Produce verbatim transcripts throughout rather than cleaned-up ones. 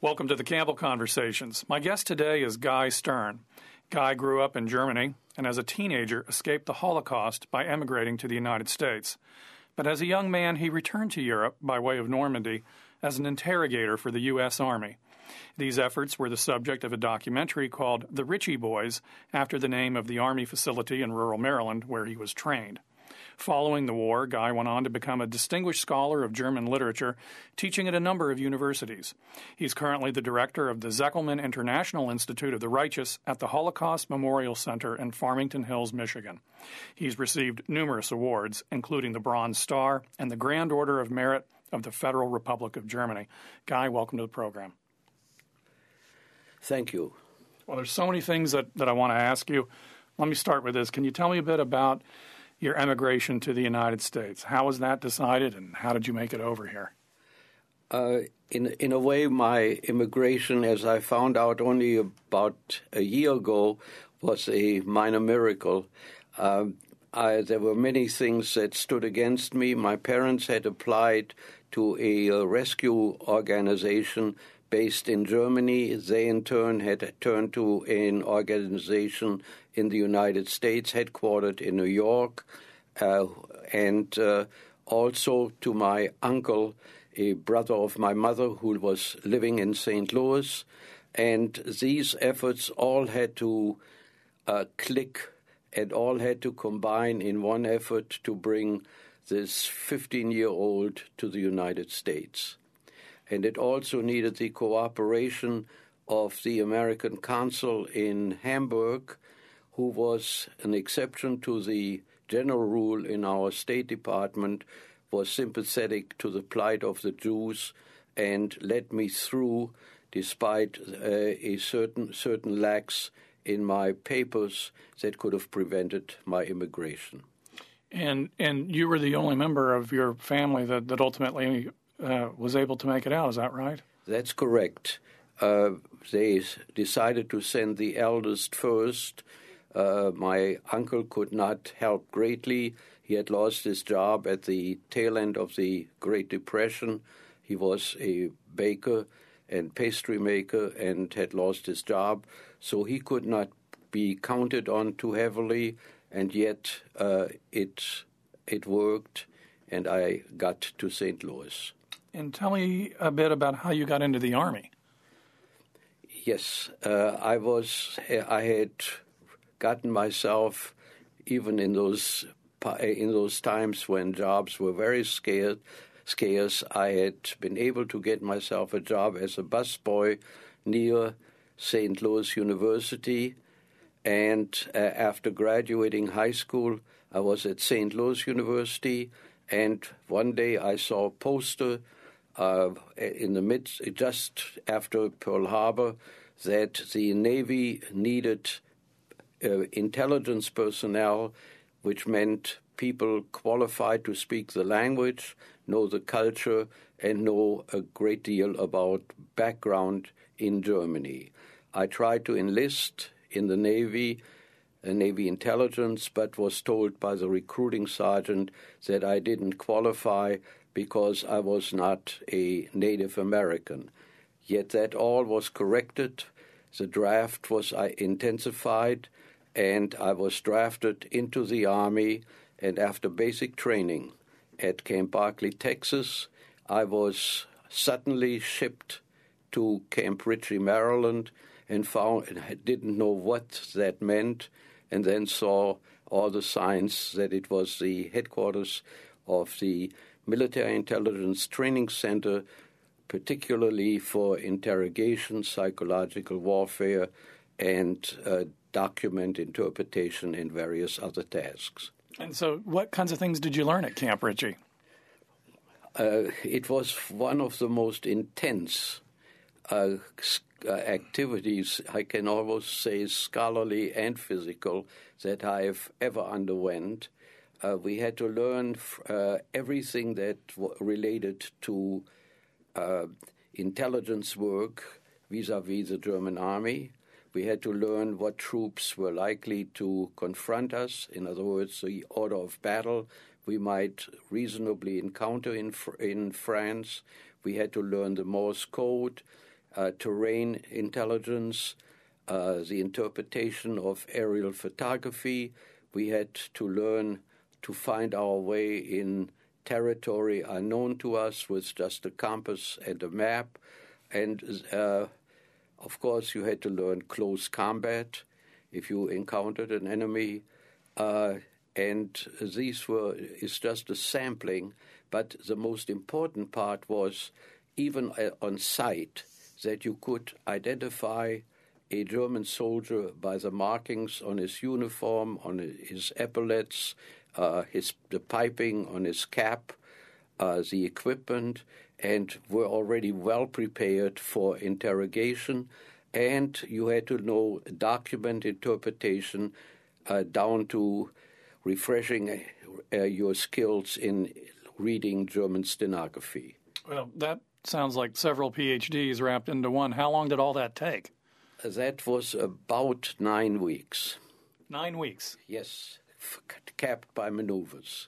Welcome to the Campbell Conversations. My guest today is Guy Stern. Guy grew up in Germany and as a teenager escaped the Holocaust by emigrating to the United States. But as a young man, he returned to Europe by way of Normandy as an interrogator for the U S Army. These efforts were the subject of a documentary called The Ritchie Boys, after the name of the Army facility in rural Maryland where he was trained. Following the war, Guy went on to become a distinguished scholar of German literature, teaching at a number of universities. He's currently the director of the Zeckelman International Institute of the Righteous at the Holocaust Memorial Center in Farmington Hills, Michigan. He's received numerous awards, including the Bronze Star and the Grand Order of Merit of the Federal Republic of Germany. Guy, welcome to the program. Thank you. Well, there's so many things that, that I want to ask you. Let me start with this. Can you tell me a bit about your emigration to the United States? How was that decided, and how did you make it over here? Uh, in in a way, my immigration, as I found out only about a year ago, was a minor miracle. Um, I, there were many things that stood against me. My parents had applied to a, a rescue organization based in Germany. They, in turn, had turned to an organization in the United States, headquartered in New York, uh, and uh, also to my uncle, a brother of my mother who was living in Saint Louis. And these efforts all had to uh, click and all had to combine in one effort to bring this fifteen-year-old to the United States. And it also needed the cooperation of the American consul in Hamburg, who was an exception to the general rule in our State Department, was sympathetic to the plight of the Jews and led me through, despite uh, a certain certain lacks in my papers that could have prevented my immigration. And and you were the only member of your family that, that ultimately uh, was able to make it out, is that right? That's correct. Uh, they decided to send the eldest first. Uh, my uncle could not help greatly. He had lost his job at the tail end of the Great Depression. He was a baker and pastry maker and had lost his job, so he could not be counted on too heavily, and yet uh, it it worked, and I got to Saint Louis. And tell me a bit about how you got into the Army. Yes, uh, I was. I had gotten myself, even in those in those times when jobs were very scarce, scarce, I had been able to get myself a job as a busboy near Saint Louis University. And uh, after graduating high school, I was at Saint Louis University. And one day I saw a poster uh, in the midst, just after Pearl Harbor, that the Navy needed Uh, intelligence personnel, which meant people qualified to speak the language, know the culture, and know a great deal about background in Germany. I tried to enlist in the Navy, uh, Navy intelligence, but was told by the recruiting sergeant that I didn't qualify because I was not a Native American. Yet that all was corrected. The draft was uh, intensified, and I was drafted into the Army, and after basic training at Camp Barkley, Texas, I was suddenly shipped to Camp Ritchie, Maryland, and found didn't know what that meant, and then saw all the signs that it was the headquarters of the Military Intelligence Training Center, particularly for interrogation, psychological warfare, and uh, document interpretation and various other tasks. And so what kinds of things did you learn at Camp Ritchie? Uh, it was one of the most intense uh, uh, activities, I can almost say scholarly and physical, that I have ever underwent. Uh, we had to learn uh, everything that w- related to uh, intelligence work vis-a-vis the German army. We had to learn what troops were likely to confront us, in other words, the order of battle we might reasonably encounter in in France. We had to learn the Morse code. uh, terrain intelligence, uh, the interpretation of aerial photography. We had to learn to find our way in territory unknown to us with just a compass and a map. And, uh, of course, you had to learn close combat if you encountered an enemy. Uh, and these were, it's just a sampling. But the most important part was, even on sight, that you could identify a German soldier by the markings on his uniform, on his epaulets, uh, his the piping on his cap, uh, the equipment, and were already well prepared for interrogation. And you had to know document interpretation uh, down to refreshing uh, your skills in reading German stenography. Well, that sounds like several P H Ds wrapped into one. How long did all that take? That was about nine weeks. Nine weeks? Yes, capped by maneuvers.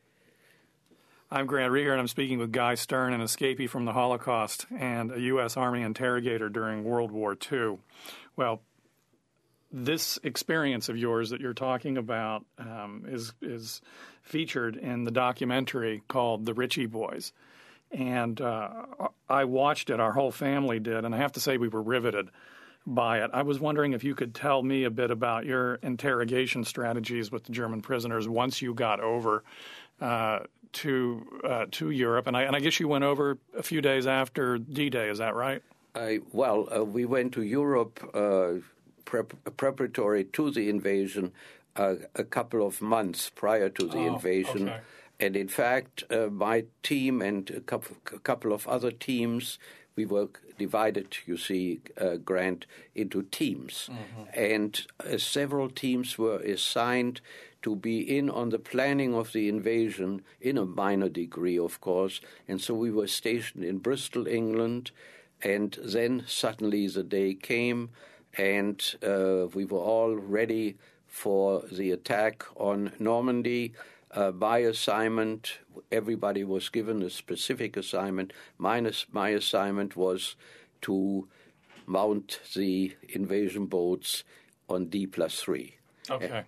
I'm Grant Rieger, and I'm speaking with Guy Stern, an escapee from the Holocaust and a U S Army interrogator during World War Two. Well, this experience of yours that you're talking about um, is is featured in the documentary called The Ritchie Boys. And uh, I watched it, our whole family did, and I have to say we were riveted by it. I was wondering if you could tell me a bit about your interrogation strategies with the German prisoners once you got over uh, to uh, to Europe. And I, and I guess you went over a few days after D-Day, is that right? I, well, uh, we went to Europe uh, prep, preparatory to the invasion uh, a couple of months prior to the oh, invasion. Okay. And in fact, uh, my team and a couple, a couple of other teams, we were divided, you see, uh, Grant, into teams. Mm-hmm. And uh, several teams were assigned to be in on the planning of the invasion, in a minor degree, of course. And so we were stationed in Bristol, England. And then suddenly the day came, and uh, we were all ready for the attack on Normandy. Uh, by assignment, everybody was given a specific assignment. Minus my assignment was to mount the invasion boats on D plus three. Okay.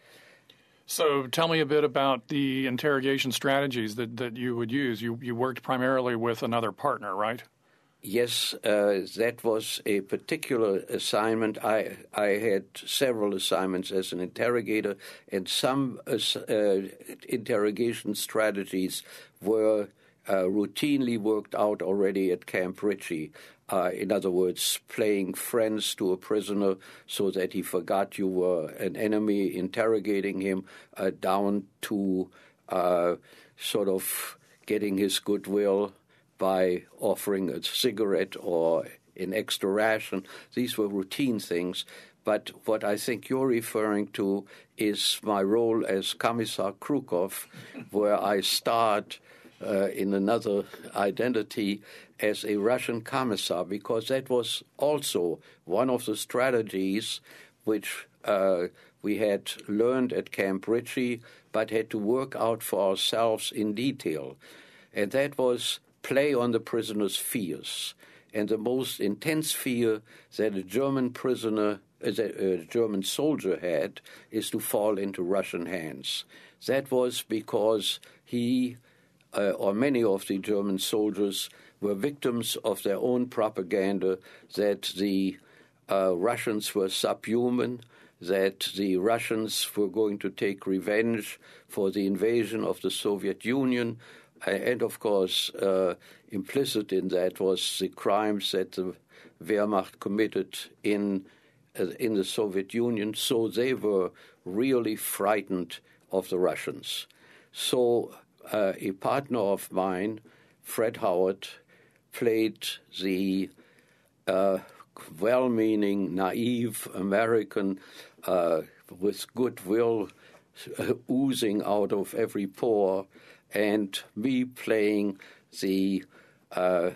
So tell me a bit about the interrogation strategies that, that you would use. You you worked primarily with another partner, right? Yes, uh, that was a particular assignment. I I had several assignments as an interrogator, and some uh, uh, interrogation strategies were uh, routinely worked out already at Camp Ritchie. Uh, in other words, playing friends to a prisoner so that he forgot you were an enemy, interrogating him uh, down to uh, sort of getting his goodwill by offering a cigarette or an extra ration. These were routine things. But what I think you're referring to is my role as Commissar Krukov, where I start uh, in another identity as a Russian commissar, because that was also one of the strategies which uh, we had learned at Camp Ritchie, but had to work out for ourselves in detail. And that was play on the prisoner's fears. And the most intense fear that a German prisoner, that a German soldier had, is to fall into Russian hands. That was because he, uh, or many of the German soldiers, were victims of their own propaganda that the uh, Russians were subhuman, that the Russians were going to take revenge for the invasion of the Soviet Union. And, of course, uh, implicit in that was the crimes that the Wehrmacht committed in uh, in the Soviet Union. So they were really frightened of the Russians. So uh, a partner of mine, Fred Howard, played the uh, well-meaning, naive American uh, with goodwill uh, oozing out of every pore, and me playing the uh,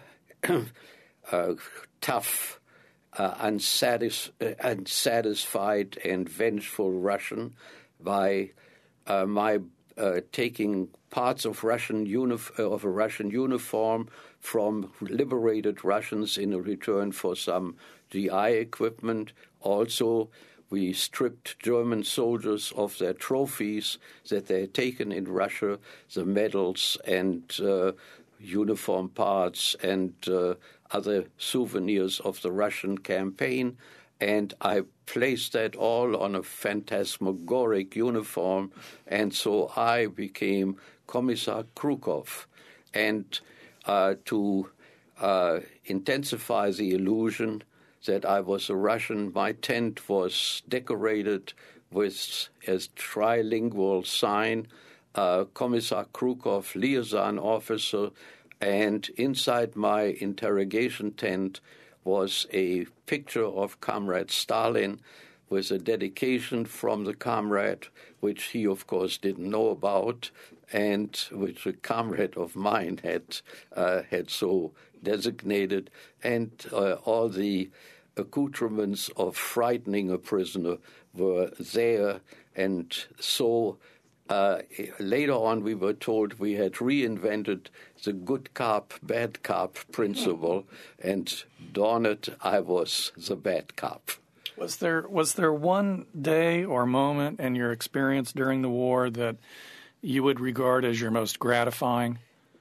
uh, tough, uh, unsatis- uh, unsatisfied and vengeful Russian by uh, my uh, taking parts of Russian uni- of a Russian uniform from liberated Russians in return for some G I equipment. Also, we stripped German soldiers of their trophies that they had taken in Russia, the medals and uh, uniform parts and uh, other souvenirs of the Russian campaign. And I placed that all on a phantasmagoric uniform, and so I became Commissar Krukov. And uh, to uh, intensify the illusion that I was a Russian, my tent was decorated with a trilingual sign, uh, Commissar Krukov, liaison officer, and inside my interrogation tent was a picture of Comrade Stalin with a dedication from the comrade, which he, of course, didn't know about, and which a comrade of mine had uh, had so designated, and uh, all the accoutrements of frightening a prisoner were there. And so uh, later on we were told we had reinvented the good cop, bad cop principle, and darn it, I was the bad cop. Was there was there one day or moment in your experience during the war that you would regard as your most gratifying?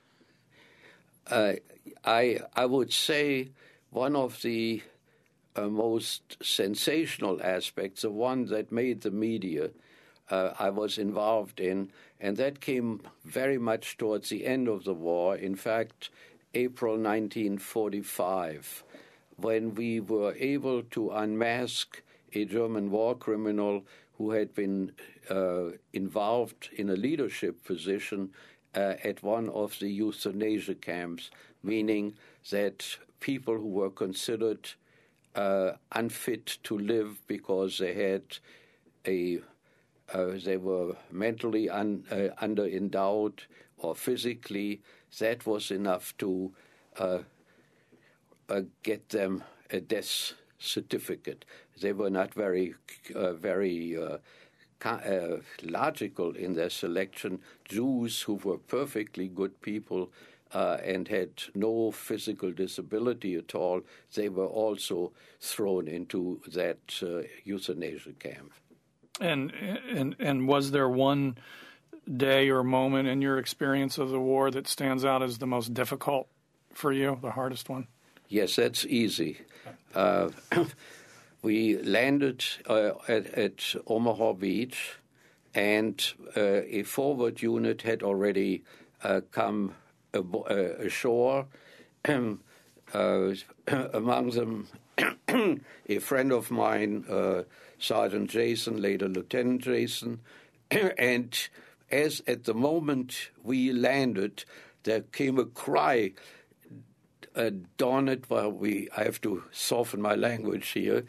Uh, I I would say one of the uh, most sensational aspects, the one that made the media, uh, I was involved in, and that came very much towards the end of the war. In fact, April nineteen forty-five, when we were able to unmask a German war criminal who had been uh, involved in a leadership position uh, at one of the euthanasia camps, meaning that people who were considered uh, unfit to live because they had a uh, they were mentally un, uh, under-endowed or physically, that was enough to uh, uh, get them a death certificate. They were not very, uh, very uh, uh, logical in their selection. Jews who were perfectly good people uh, and had no physical disability at all, they were also thrown into that uh, euthanasia camp. And, and and was there one day or moment in your experience of the war that stands out as the most difficult for you, the hardest one? Yes, that's easy. Uh, we landed uh, at, at Omaha Beach, and uh, a forward unit had already uh, come ab- uh, ashore. uh, among them, a friend of mine, uh, Sergeant Jason, later Lieutenant Jason, and as at the moment we landed, there came a cry, uh, darn it, well, we, I have to soften my language here,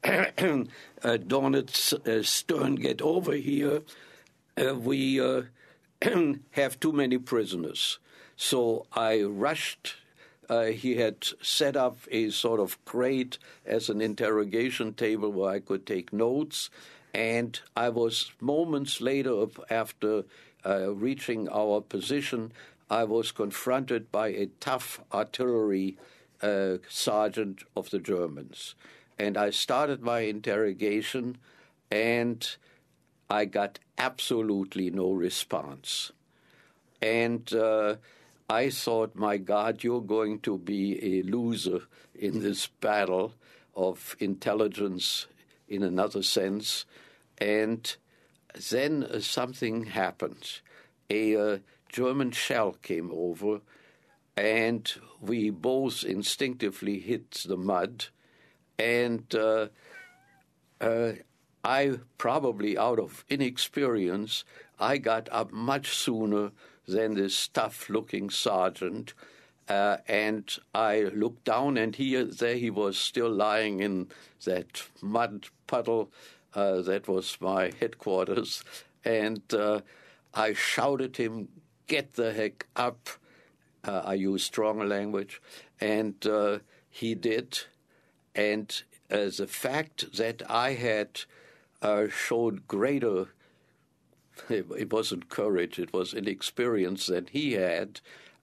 uh, darn it, uh, Stern, get over here, uh, we uh, have too many prisoners. So I rushed. Uh, he had set up a sort of crate as an interrogation table where I could take notes, and I was moments later after uh, reaching our position, I was confronted by a tough artillery uh, sergeant of the Germans. And I started my interrogation, and I got absolutely no response. And uh, I thought, my God, you're going to be a loser in this battle of intelligence in another sense. And then uh, something happened. A uh, German shell came over, and we both instinctively hit the mud. And uh, uh, I, probably out of inexperience, I got up much sooner than this tough-looking sergeant, uh, and I looked down, and he, there he was still lying in that mud puddle. Uh, that was my headquarters, and uh, I shouted him, "Get the heck up!" Uh, I use stronger language, and uh, he did. And uh, the fact that I had uh, showed greater, it wasn't courage, it was inexperience that he had,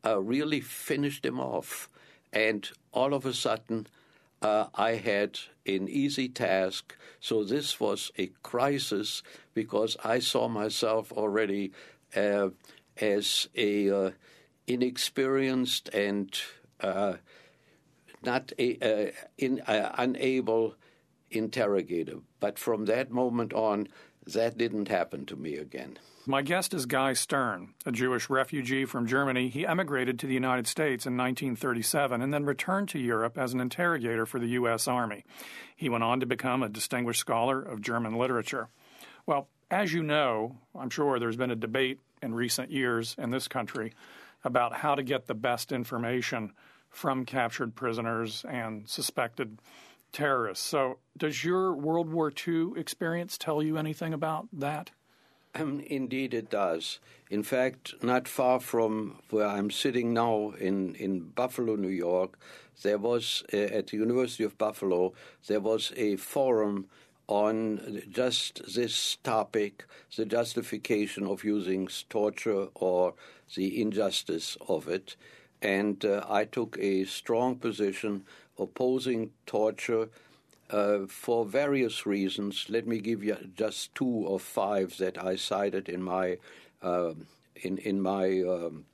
uh, really finished him off. And all of a sudden, uh, I had an easy task. So this was a crisis because I saw myself already uh, as a uh, inexperienced and uh, not a, uh, in, uh, unable interrogator. But from that moment on, that didn't happen to me again. My guest is Guy Stern, a Jewish refugee from Germany. He emigrated to the United States in nineteen thirty-seven and then returned to Europe as an interrogator for the U S Army. He went on to become a distinguished scholar of German literature. Well, as you know, I'm sure there's been a debate in recent years in this country about how to get the best information from captured prisoners and suspected terrorists. So does your World War Two experience tell you anything about that? Um, indeed, it does. In fact, not far from where I'm sitting now in, in Buffalo, New York, there was, uh, at the University of Buffalo, there was a forum on just this topic, the justification of using torture or the injustice of it. And uh, I took a strong position opposing torture Uh, for various reasons. Let me give you just two of five that I cited in my uh, in in my um,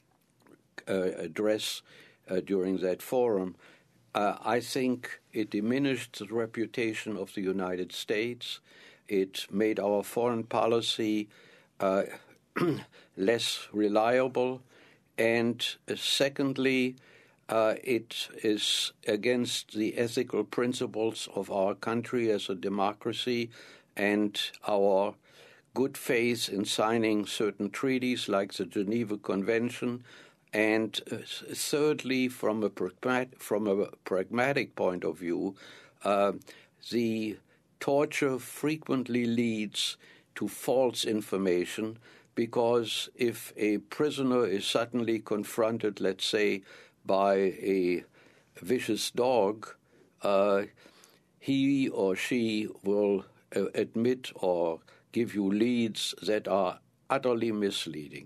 uh, address uh, during that forum. Uh, I think it diminished the reputation of the United States. It made our foreign policy uh, less reliable, and uh, secondly, Uh, it is against the ethical principles of our country as a democracy and our good faith in signing certain treaties like the Geneva Convention. And uh, thirdly, from a, pragmat- from a pragmatic point of view, uh, the torture frequently leads to false information because if a prisoner is suddenly confronted, let's say, by a vicious dog, uh, he or she will uh, admit or give you leads that are utterly misleading.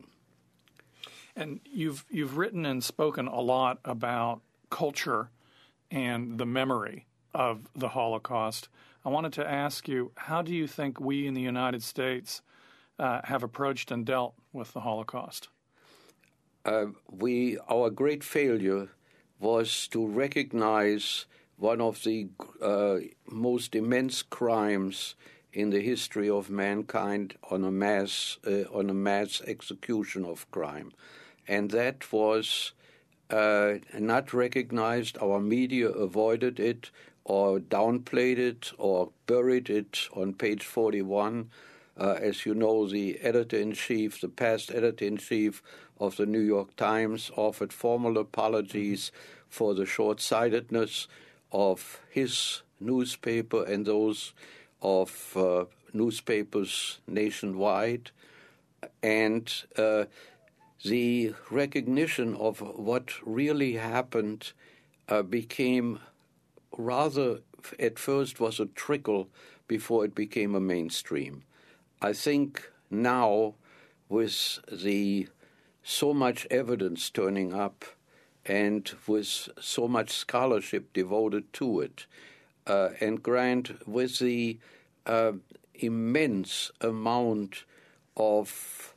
And you've you've written and spoken a lot about culture and the memory of the Holocaust. I wanted to ask you, how do you think we in the United States uh, have approached and dealt with the Holocaust? Uh, we, our great failure was to recognize one of the uh, most immense crimes in the history of mankind on a mass uh, on a mass execution of crime, and that was uh, not recognized. Our media avoided it, or downplayed it, or buried it on page forty-one. Uh, as you know, the editor-in-chief, the past editor-in-chief of the New York Times, offered formal apologies for the short-sightedness of his newspaper and those of uh, newspapers nationwide. And uh, the recognition of what really happened uh, became rather, at first was a trickle before it became a mainstream. I think now, with the so much evidence turning up and with so much scholarship devoted to it, uh, and Grant, with the uh, immense amount of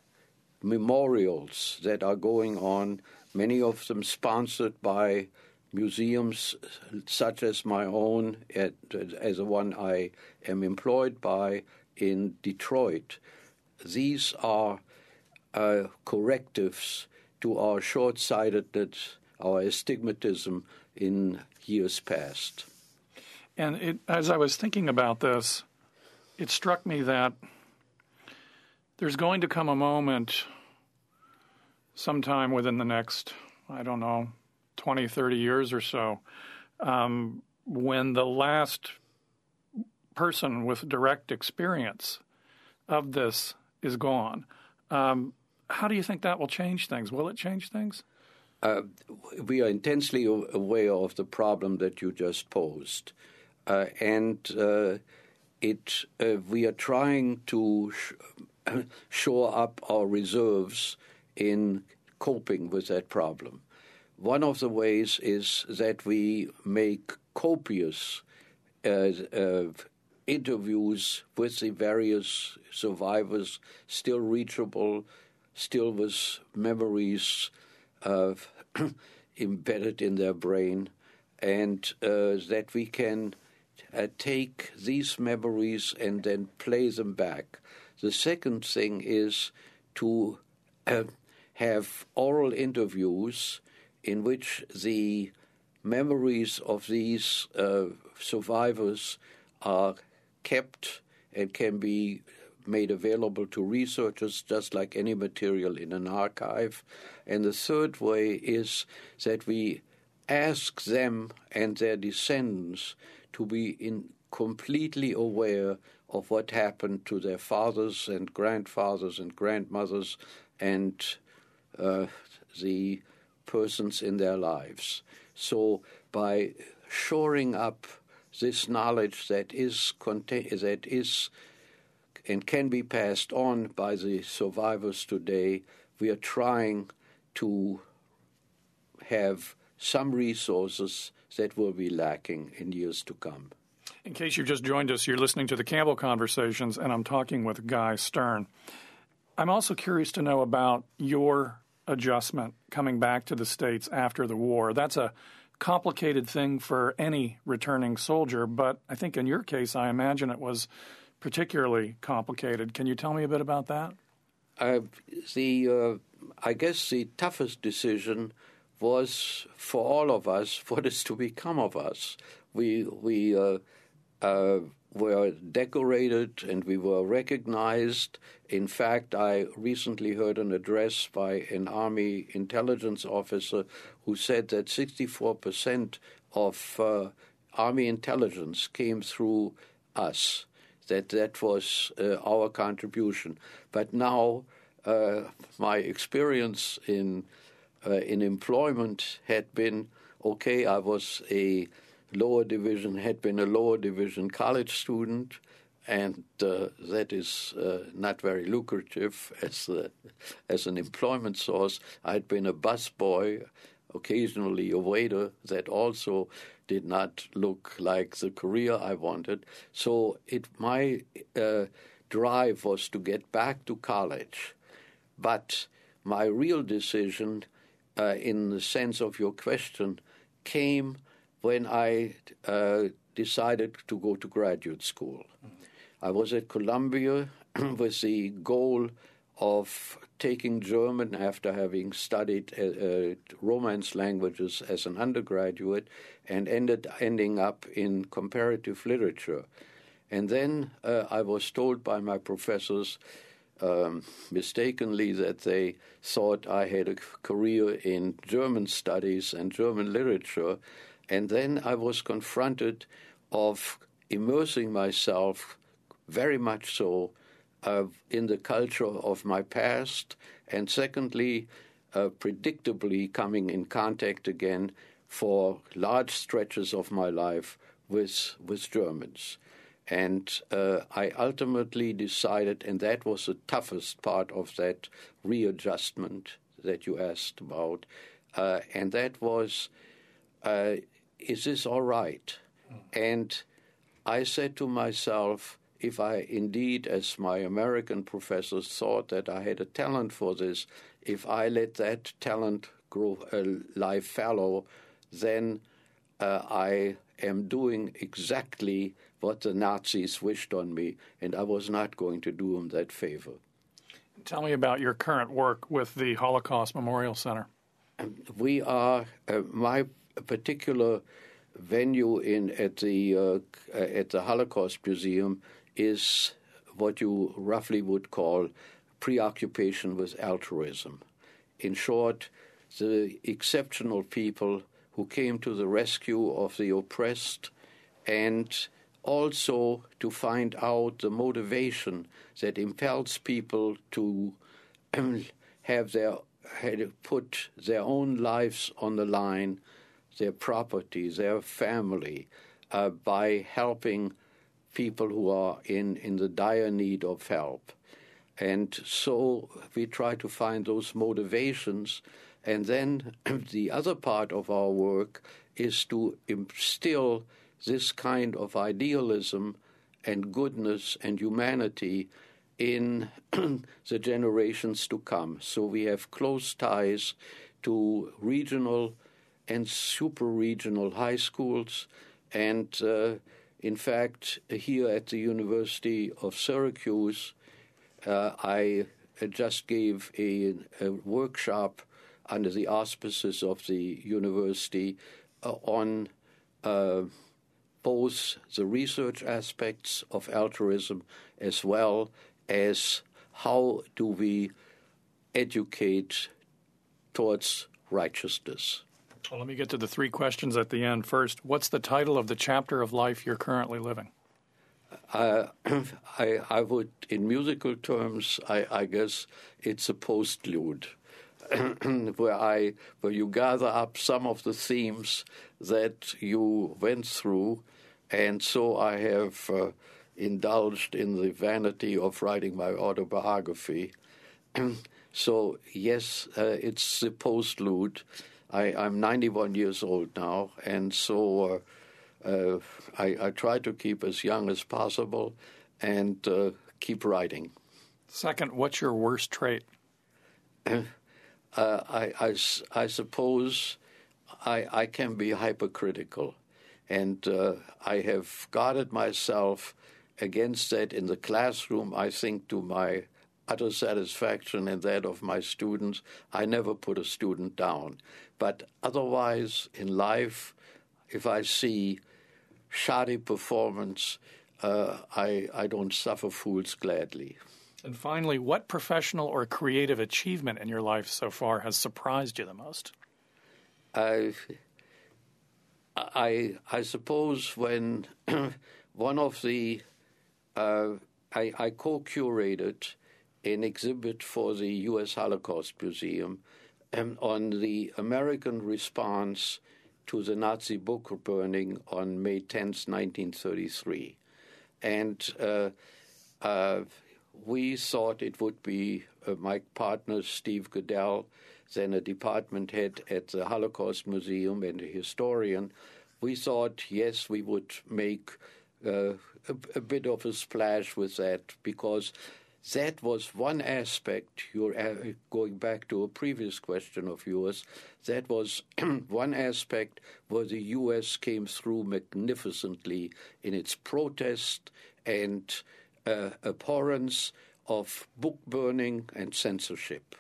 memorials that are going on, many of them sponsored by museums such as my own, at, as the one I am employed by, in Detroit. These are uh, correctives to our short-sightedness, our astigmatism in years past. And it, as I was thinking about this, it struck me that there's going to come a moment sometime within the next, I don't know, twenty, thirty years or so, um, when the last person with direct experience of this is gone. Um, how do you think that will change things? Will it change things? Uh, we are intensely aware of the problem that you just posed. Uh, and uh, it uh, we are trying to sh- shore up our reserves in coping with that problem. One of the ways is that we make copious uh, uh, interviews with the various survivors, still reachable, still with memories uh, embedded in their brain, and uh, that we can uh, take these memories and then play them back. The second thing is to uh, have oral interviews in which the memories of these uh, survivors are kept and can be made available to researchers just like any material in an archive. And the third way is that we ask them and their descendants to be in completely aware of what happened to their fathers and grandfathers and grandmothers and uh, the persons in their lives. So by shoring up this knowledge that is contain- that is and can be passed on by the survivors today, we are trying to have some resources that will be lacking in years to come. In case you've just joined us, you're listening to the Campbell Conversations, and I'm talking with Guy Stern. I'm also curious to know about your adjustment coming back to the States after the war. That's a complicated thing for any returning soldier, but I think in your case, I imagine it was particularly complicated. Can you tell me a bit about that? Uh, the uh, I guess the toughest decision was for all of us what is to become of us. We we uh, uh, were decorated and we were recognized. In fact, I recently heard an address by an Army intelligence officer who said that sixty-four percent of uh, Army intelligence came through us, that that was uh, our contribution. But now uh, my experience in uh, in employment had been, okay, I was a lower division, had been a lower division college student, and uh, that is uh, not very lucrative as a, as an employment source. I'd been a busboy, occasionally a waiter, that also did not look like the career I wanted. So it my uh, drive was to get back to college. But my real decision, uh, in the sense of your question, came when I uh, decided to go to graduate school. I was at Columbia with the goal of taking German after having studied uh, uh, Romance languages as an undergraduate and ended ending up in comparative literature. And then uh, I was told by my professors um, mistakenly that they thought I had a career in German studies and German literature. And then I was confronted of immersing myself very much so uh, in the culture of my past, and secondly, uh, predictably coming in contact again for large stretches of my life with with Germans. And uh, I ultimately decided, and that was the toughest part of that readjustment that you asked about, uh, and that was, uh, is this all right? And I said to myself, if I indeed, as my American professors thought that I had a talent for this, if I let that talent grow, uh, lie fallow, then uh, I am doing exactly what the Nazis wished on me, and I was not going to do them that favor. Tell me about your current work with the Holocaust Memorial Center. We are, uh, my particular venue in at the uh, at the Holocaust Museum is what you roughly would call preoccupation with altruism. In short, the exceptional people who came to the rescue of the oppressed, and also to find out the motivation that impels people to have their had put their own lives on the line, their property, their family, uh, by helping people who are in, in the dire need of help. And so we try to find those motivations. And then the other part of our work is to instill this kind of idealism and goodness and humanity in the generations to come. So we have close ties to regional and super-regional high schools. And uh, in fact, here at the University of Syracuse, uh, I just gave a, a workshop under the auspices of the university uh, on uh, both the research aspects of altruism as well as how do we educate towards righteousness. Well, let me get to the three questions at the end. First, what's the title of the chapter of life you're currently living? Uh, I, I would, in musical terms, I, I guess it's a postlude, where I where you gather up some of the themes that you went through, and so I have uh, indulged in the vanity of writing my autobiography. So yes, uh, it's the postlude. I, I'm ninety-one years old now, and so uh, uh, I, I try to keep as young as possible and uh, keep writing. Second, what's your worst trait? Uh, I, I, I suppose I, I can be hypercritical, and uh, I have guarded myself against that in the classroom, I think, to my utter satisfaction and that of my students. I never put a student down. But otherwise, in life, if I see shoddy performance, uh, I, I don't suffer fools gladly. And finally, what professional or creative achievement in your life so far has surprised you the most? I, I, I suppose when one of the, uh, I, I co-curated an exhibit for the U S Holocaust Museum um, on the American response to the Nazi book burning on May tenth, nineteen thirty-three. And uh, uh, we thought it would be uh, my partner, Steve Goodell, then a department head at the Holocaust Museum and a historian. We thought, yes, we would make uh, a, a bit of a splash with that, because that was one aspect, you're uh, going back to a previous question of yours, that was one aspect where the U S came through magnificently in its protest and uh, abhorrence of book burning and censorship,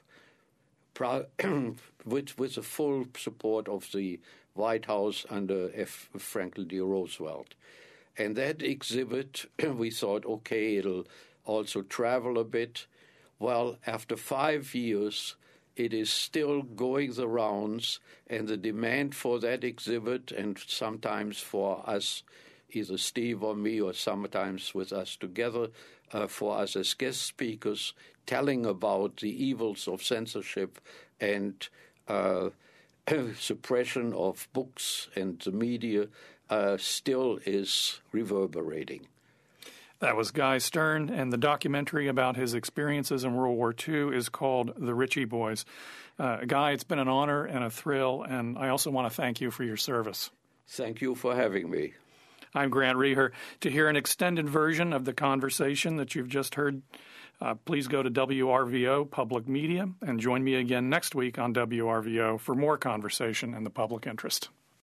with, with the full support of the White House under F. Franklin D. Roosevelt. And that exhibit, we thought, okay, it'll also travel a bit. Well, after five years, it is still going the rounds, and the demand for that exhibit, and sometimes for us, either Steve or me, or sometimes with us together, uh, for us as guest speakers, telling about the evils of censorship and uh, suppression of books and the media, uh, still is reverberating. That was Guy Stern, and the documentary about his experiences in World War Two is called The Ritchie Boys. Uh, Guy, it's been an honor and a thrill, and I also want to thank you for your service. Thank you for having me. I'm Grant Reher. To hear an extended version of the conversation that you've just heard, uh, please go to W R V O Public Media and join me again next week on W R V O for more conversation in the public interest.